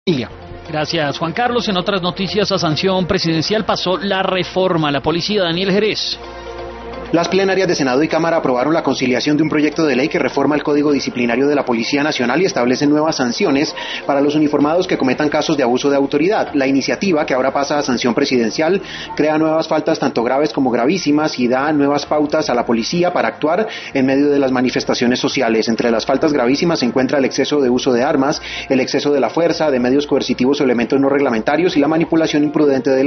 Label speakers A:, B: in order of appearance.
A: Gracias, Juan Carlos. En otras noticias, a sanción presidencial pasó la reforma a la policía. Daniel Jerez.
B: Las plenarias de Senado y Cámara aprobaron la conciliación de un proyecto de ley que reforma el Código Disciplinario de la Policía Nacional y establece nuevas sanciones para los uniformados que cometan casos de abuso de autoridad. La iniciativa, que ahora pasa a sanción presidencial, crea nuevas faltas tanto graves como gravísimas y da nuevas pautas a la policía para actuar en medio de las manifestaciones sociales. Entre las faltas gravísimas se encuentra el exceso de uso de armas, el exceso de la fuerza, de medios coercitivos o elementos no reglamentarios y la manipulación imprudente de